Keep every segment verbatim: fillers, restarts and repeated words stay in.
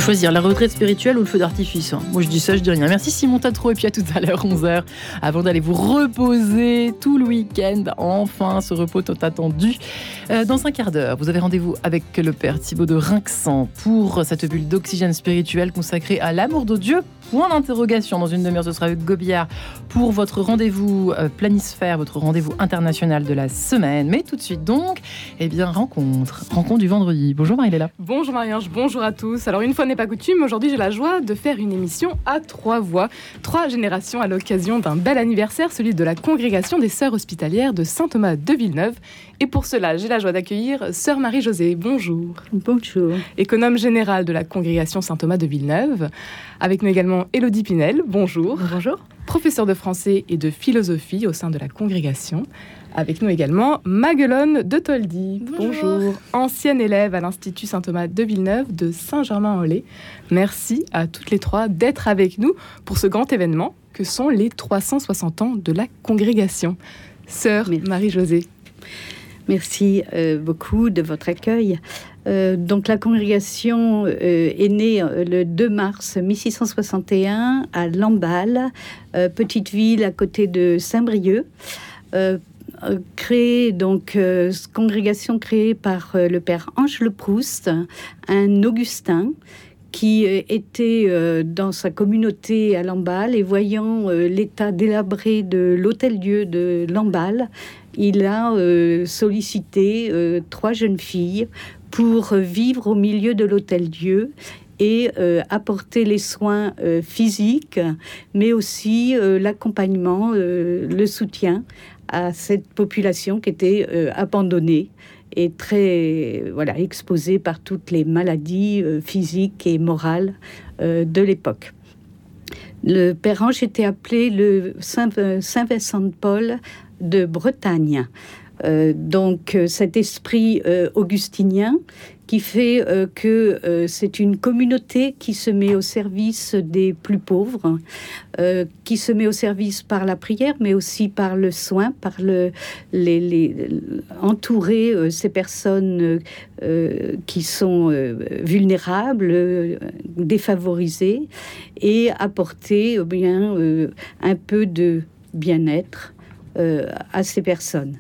faut choisir la retraite spirituelle ou le feu d'artifice. Moi je dis ça, je dis rien. Merci Simon Tatro et puis à tout à l'heure onze heures avant d'aller vous reposer tout le week-end. Enfin ce repos tant attendu. Euh, dans un quart d'heure, vous avez rendez-vous avec le père Thibaut de Rinxan pour cette bulle d'oxygène spirituel consacrée à l'amour de Dieu. Point d'interrogation. Dans une demi-heure, ce sera Hugues Gobillard pour votre rendez-vous euh, planisphère, votre rendez-vous international de la semaine. Mais tout de suite donc, eh bien rencontre, rencontre du vendredi. Bonjour Marie-Léla. Bonjour Marie-Ange, bonjour à tous. Alors une fois n'est pas coutume, aujourd'hui j'ai la joie de faire une émission à trois voix, trois générations à l'occasion d'un bel anniversaire, celui de la congrégation des Sœurs Hospitalières de Saint-Thomas de Villeneuve. Et pour cela, j'ai la joie d'accueillir Sœur Marie-Josée. Bonjour. Bonjour. Économe générale de la congrégation Saint-Thomas de Villeneuve. Avec nous également Élodie Pinel. Bonjour. Bonjour. Professeure de français et de philosophie au sein de la congrégation. Avec nous également Maguelone de Toldy. Bonjour. Bonjour. Ancienne élève à l'Institut Saint-Thomas de Villeneuve de Saint-Germain-en-Laye. Merci à toutes les trois d'être avec nous pour ce grand événement que sont les trois cent soixante ans de la congrégation. Sœur Merci. Marie-Josée. Merci euh, beaucoup de votre accueil. Euh, donc la congrégation euh, est née euh, le deux mars mille six cent soixante et un à Lamballe, euh, petite ville à côté de Saint-Brieuc. Euh, euh, créée, donc, euh, congrégation créée par euh, le père Ange Le Proust, un Augustin, qui euh, était euh, dans sa communauté à Lamballe et voyant euh, l'état délabré de l'hôtel-dieu de Lamballe, il a euh, sollicité euh, trois jeunes filles pour vivre au milieu de l'hôtel-dieu et euh, apporter les soins euh, physiques, mais aussi euh, l'accompagnement, euh, le soutien à cette population qui était euh, abandonnée et très voilà, exposée par toutes les maladies euh, physiques et morales euh, de l'époque. Le Père Ange était appelé le Saint, Saint Vincent de Paul de Bretagne. Euh, donc euh, cet esprit euh, augustinien qui fait euh, que euh, c'est une communauté qui se met au service des plus pauvres, euh, qui se met au service par la prière, mais aussi par le soin, par le, les, les, entourer euh, ces personnes euh, qui sont euh, vulnérables, euh, défavorisées, et apporter eh bien, euh, un peu de bien-être euh, à ces personnes.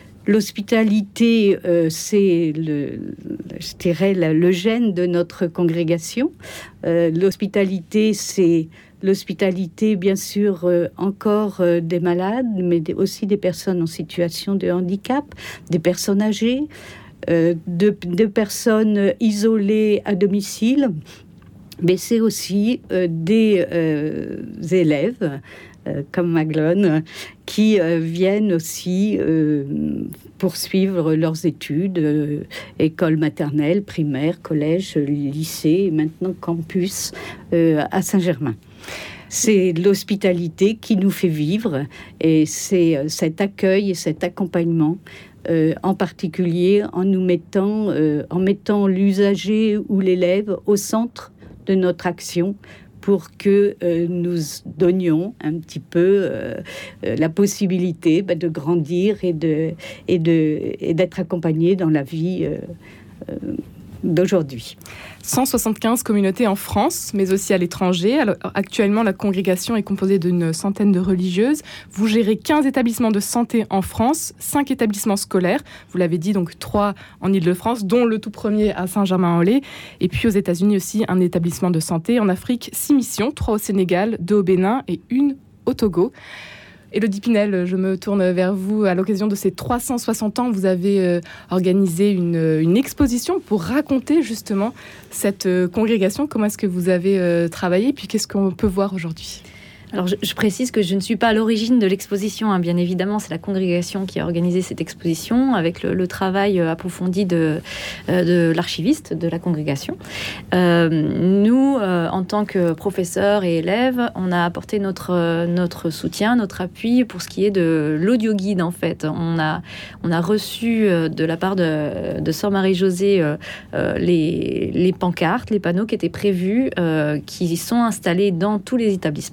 L'hospitalité, euh, c'est le, je dirais, le, le gène de notre congrégation. Euh, l'hospitalité, c'est l'hospitalité, bien sûr, euh, encore euh, des malades, mais des, aussi des personnes en situation de handicap, des personnes âgées, euh, de, de personnes isolées à domicile, mais c'est aussi euh, des euh, élèves, euh, comme Maglone, qui euh, viennent aussi euh, poursuivre leurs études, euh, école maternelle, primaire, collège, lycée, et maintenant campus euh, à Saint-Germain. C'est l'hospitalité qui nous fait vivre, et c'est euh, cet accueil et cet accompagnement, euh, en particulier en nous mettant, euh, en mettant l'usager ou l'élève au centre de notre action, pour que euh, nous donnions un petit peu euh, euh, la possibilité bah, de grandir et, de, et, de, et d'être accompagnés dans la vie euh, euh, d'aujourd'hui. cent soixante-quinze communautés en France, mais aussi à l'étranger. Alors, actuellement, la congrégation est composée d'une centaine de religieuses. Vous gérez quinze établissements de santé en France, cinq établissements scolaires. Vous l'avez dit, donc trois en Île-de-France, dont le tout premier à Saint-Germain-en-Laye. Et puis aux États-Unis aussi, un établissement de santé. En Afrique, six missions, trois au Sénégal, deux au Bénin et une au Togo. Élodie Pinel, je me tourne vers vous. À l'occasion de ces trois cent soixante ans, vous avez euh, organisé une, une exposition pour raconter justement cette euh, congrégation. Comment est-ce que vous avez euh, travaillé? Puis qu'est-ce qu'on peut voir aujourd'hui? Alors, je, je précise que je ne suis pas à l'origine de l'exposition, hein. Bien évidemment, c'est la congrégation qui a organisé cette exposition avec le, le travail approfondi de, euh, de l'archiviste de la congrégation. Euh, nous, euh, en tant que professeurs et élèves, on a apporté notre, notre soutien, notre appui pour ce qui est de l'audio-guide, en fait. On a, on a reçu euh, de la part de, de Sœur Marie-Josée euh, euh, les, les pancartes, les panneaux qui étaient prévus, euh, qui sont installés dans tous les établissements.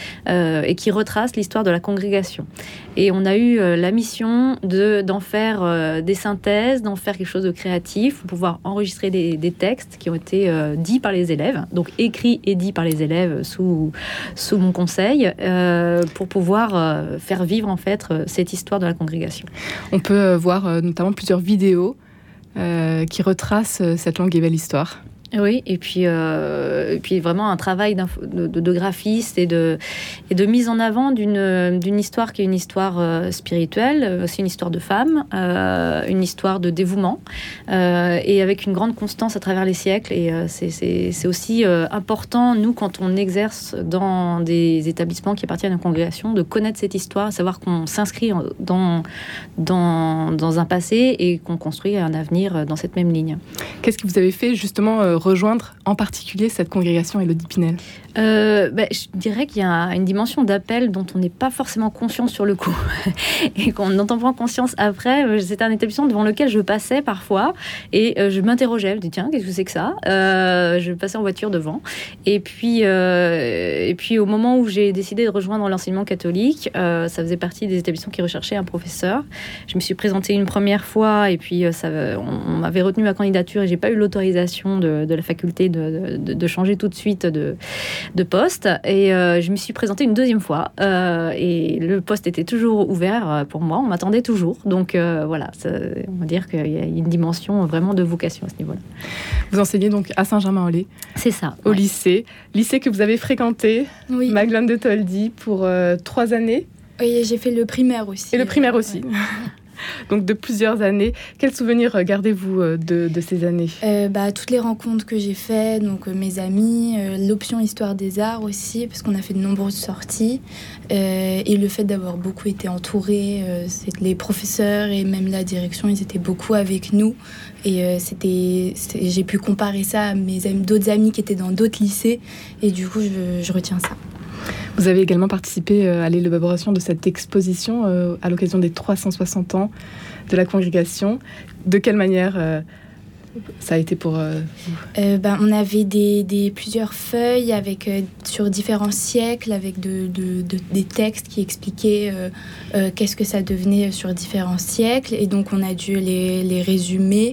euh, et qui retrace l'histoire de la congrégation. Et on a eu euh, la mission de, d'en faire euh, des synthèses, d'en faire quelque chose de créatif, pour pouvoir enregistrer des, des textes qui ont été euh, dits par les élèves, donc écrits et dits par les élèves sous, sous mon conseil, euh, pour pouvoir euh, faire vivre en fait cette histoire de la congrégation. On peut euh, voir euh, notamment plusieurs vidéos euh, qui retracent euh, cette longue et belle histoire. Oui, et puis, euh, et puis vraiment un travail de, de, de graphiste et de, et de mise en avant d'une, d'une histoire qui est une histoire euh, spirituelle, aussi une histoire de femme, euh, une histoire de dévouement, euh, et avec une grande constance à travers les siècles. Et euh, c'est, c'est, c'est aussi euh, important, nous, quand on exerce dans des établissements qui appartiennent à une congrégation, de connaître cette histoire, savoir qu'on s'inscrit dans, dans, dans un passé et qu'on construit un avenir dans cette même ligne. Qu'est-ce que vous avez fait justement euh, rejoindre en particulier cette congrégation Élodie Pinel? euh, bah, Je dirais qu'il y a une dimension d'appel dont on n'est pas forcément conscient sur le coup et qu'on n'entend pas conscience après. C'était un établissement devant lequel je passais parfois et euh, je m'interrogeais, je me dis tiens, qu'est-ce que c'est que ça? euh, Je passais en voiture devant et puis, euh, et puis au moment où j'ai décidé de rejoindre l'enseignement catholique, euh, ça faisait partie des établissements qui recherchaient un professeur. Je me suis présentée une première fois et puis euh, ça, on, on m'avait retenu ma candidature et j'ai pas eu l'autorisation de, de la faculté de, de, de changer tout de suite de, de poste. Et euh, je me suis présentée une deuxième fois. Euh, et le poste était toujours ouvert pour moi. On m'attendait toujours. Donc euh, voilà, ça, on va dire qu'il y a une dimension vraiment de vocation à ce niveau-là. Vous enseignez donc à Saint-Germain-en-Laye. C'est ça. Au ouais. lycée. Lycée que vous avez fréquenté, Oui. Magdeleine de Toldy, pour euh, trois années. Oui, j'ai fait le primaire aussi. Et le primaire aussi. Ouais. Donc de plusieurs années. Quels souvenirs gardez-vous de, de ces années? euh, bah, Toutes les rencontres que j'ai faites, donc euh, mes amis, euh, l'option Histoire des Arts aussi, parce qu'on a fait de nombreuses sorties. Euh, et le fait d'avoir beaucoup été entourée, euh, c'est, les professeurs et même la direction, ils étaient beaucoup avec nous. Et euh, c'était, c'était, j'ai pu comparer ça à mes amis, d'autres amis qui étaient dans d'autres lycées. Et du coup, je, je retiens ça. Vous avez également participé à l'élaboration de cette exposition euh, à l'occasion des trois cent soixante ans de la congrégation. De quelle manière euh, ça a été pour euh, vous? euh, ben, On avait des, des, plusieurs feuilles avec, euh, sur différents siècles, avec de, de, de, des textes qui expliquaient euh, euh, qu'est-ce que ça devenait sur différents siècles. Et donc, on a dû les, les résumer.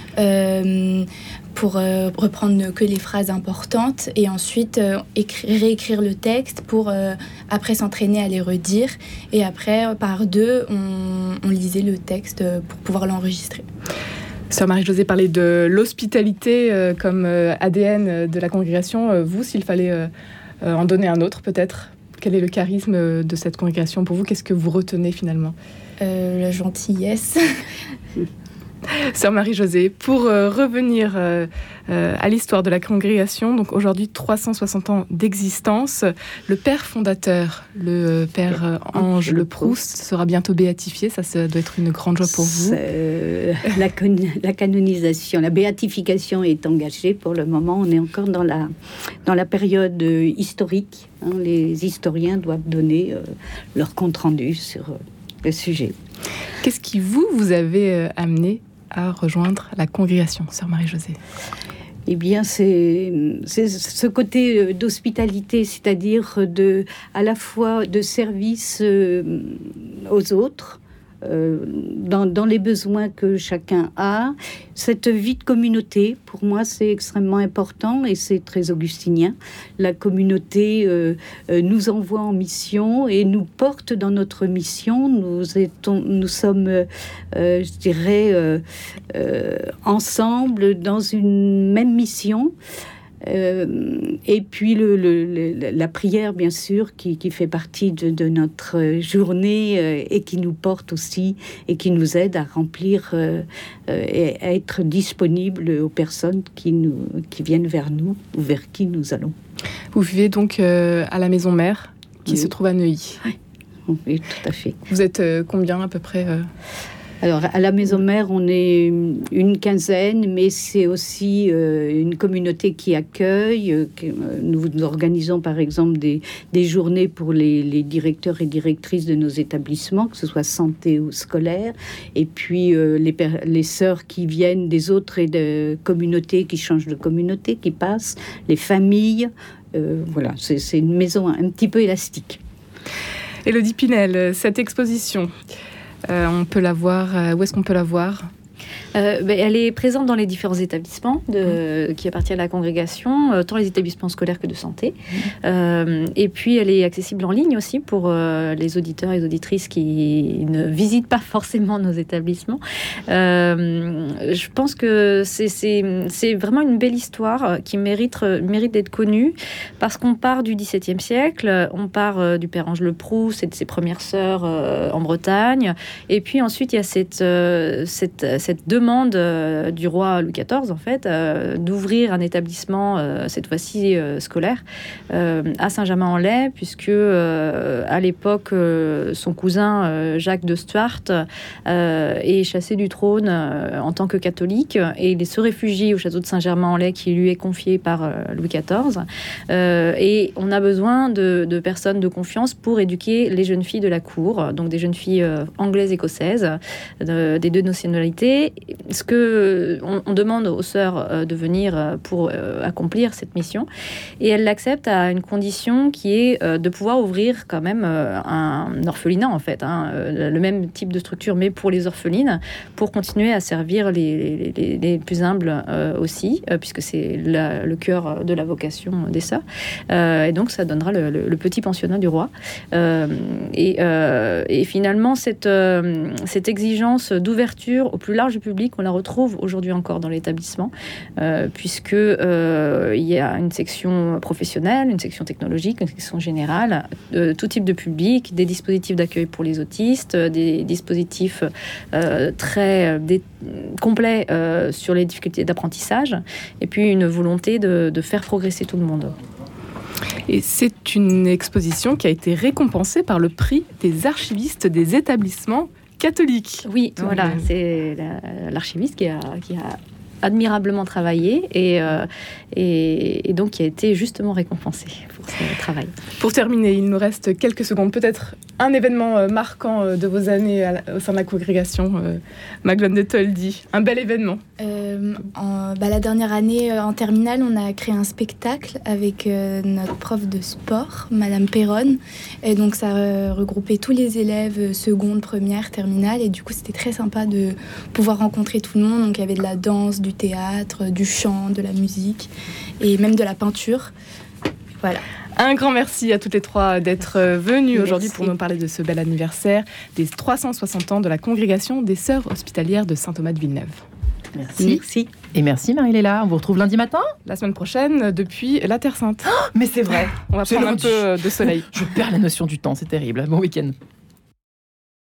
Euh, pour euh, reprendre que les phrases importantes et ensuite euh, écrire, réécrire le texte pour euh, après s'entraîner à les redire et après euh, par deux on, on lisait le texte pour pouvoir l'enregistrer. Sœur Marie-Josée parlait de l'hospitalité euh, comme euh, A D N de la congrégation. Euh, vous, s'il fallait euh, euh, en donner un autre peut-être, quel est le charisme de cette congrégation pour vous? Qu'est-ce que vous retenez finalement? euh, La gentillesse. Sœur Marie-Josée, pour euh, revenir euh, euh, à l'histoire de la congrégation, donc aujourd'hui trois cent soixante ans d'existence, le père fondateur, le père euh, Ange Le Proust, sera bientôt béatifié. Ça, ça doit être une grande joie pour vous. Euh, la, con- la canonisation, la béatification est engagée pour le moment. On est encore dans la, dans la période euh, historique. Hein, les historiens doivent donner euh, leur compte-rendu sur euh, le sujet. Qu'est-ce qui, vous, vous avez euh, amené à rejoindre la congrégation, Sœur Marie-Josée? Eh bien, c'est, c'est ce côté d'hospitalité, c'est-à-dire de, à la fois de service aux autres, euh, dans, dans les besoins que chacun a. Cette vie de communauté, pour moi, c'est extrêmement important et c'est très augustinien. La communauté euh, euh, nous envoie en mission et nous porte dans notre mission. Nous, étons, nous sommes, euh, je dirais, euh, euh, ensemble dans une même mission. Euh, et puis le, le, le, la prière, bien sûr, qui, qui fait partie de, de notre journée euh, et qui nous porte aussi et qui nous aide à remplir euh, euh, et à être disponible aux personnes qui, nous, qui viennent vers nous ou vers qui nous allons. Vous vivez donc euh, à la maison mère qui oui. se trouve à Neuilly. Oui. Oui, tout à fait. Vous êtes euh, combien à peu près euh... Alors, à la maison mère, on est une quinzaine, mais c'est aussi euh, une communauté qui accueille. Euh, que, euh, nous, nous organisons, par exemple, des, des journées pour les, les directeurs et directrices de nos établissements, que ce soit santé ou scolaire. Et puis, euh, les, les sœurs qui viennent des autres et de communautés, qui changent de communauté, qui passent, les familles. euh, voilà, c'est, c'est une maison un petit peu élastique. Élodie Pinel, cette exposition, euh, on peut la voir, euh, où est-ce qu'on peut la voir ? Euh, ben, elle est présente dans les différents établissements de, mmh. qui appartiennent à la congrégation, euh, tant les établissements scolaires que de santé. Mmh. Euh, et puis, elle est accessible en ligne aussi pour euh, les auditeurs et les auditrices qui ne visitent pas forcément nos établissements. Euh, je pense que c'est, c'est, c'est vraiment une belle histoire qui mérite, mérite d'être connue parce qu'on part du dix-septième siècle, on part euh, du père Ange Le Proust et de ses premières sœurs euh, en Bretagne. Et puis ensuite, il y a cette, euh, cette, cette demande euh, du roi Louis quatorze, en fait, euh, d'ouvrir un établissement, euh, cette fois-ci euh, scolaire, euh, à Saint-Germain-en-Laye, puisque euh, à l'époque, euh, son cousin euh, Jacques de Stuart euh, est chassé du trône euh, en tant que catholique et il se réfugie au château de Saint-Germain-en-Laye qui lui est confié par euh, Louis quatorze. Euh, et on a besoin de, de personnes de confiance pour éduquer les jeunes filles de la cour, donc des jeunes filles euh, anglaises, écossaises, de, des deux nationalités. Ce que on, on demande aux sœurs euh, de venir euh, pour euh, accomplir cette mission, et elles l'acceptent à une condition qui est euh, de pouvoir ouvrir quand même euh, un orphelinat, en fait, hein, euh, le même type de structure, mais pour les orphelines, pour continuer à servir les, les, les, les plus humbles euh, aussi, euh, puisque c'est la, le cœur de la vocation des sœurs. Euh, et donc, ça donnera le, le, le petit pensionnat du roi. Euh, et, euh, et finalement, cette, euh, cette exigence d'ouverture au plus large public, on la retrouve aujourd'hui encore dans l'établissement, euh, puisque euh, il y a une section professionnelle, une section technologique, une section générale, euh, tout type de public, des dispositifs d'accueil pour les autistes, des dispositifs euh, très dé- complets euh, sur les difficultés d'apprentissage, et puis une volonté de, de faire progresser tout le monde. Et c'est une exposition qui a été récompensée par le prix des archivistes des établissements catholiques. Oui, voilà, c'est la, l'archiviste qui a, qui a admirablement travaillé et, euh, et, et donc qui a été justement récompensé pour ce travail. Pour terminer, il nous reste quelques secondes, peut-être un événement marquant de vos années à la, au sein de la congrégation, euh, Magdeleine de Toldy, un bel événement. Euh, en, bah, la dernière année, euh, en terminale, on a créé un spectacle avec euh, notre prof de sport, Madame Perronne, et donc ça euh, regroupait tous les élèves euh, seconde, première, terminale, et du coup c'était très sympa de pouvoir rencontrer tout le monde. Donc il y avait de la danse, du théâtre, du chant, de la musique et même de la peinture. Voilà. Un grand merci à toutes les trois d'être venues aujourd'hui pour nous parler de ce bel anniversaire des trois cent soixante ans de la congrégation des Sœurs hospitalières de Saint-Thomas de Villeneuve. Merci. Merci. Et merci Marie-Léla. On vous retrouve lundi matin la semaine prochaine depuis la Terre Sainte. Oh, mais c'est vrai. On va c'est prendre lundi. un peu de soleil. Je perds la notion du temps, c'est terrible. Bon week-end.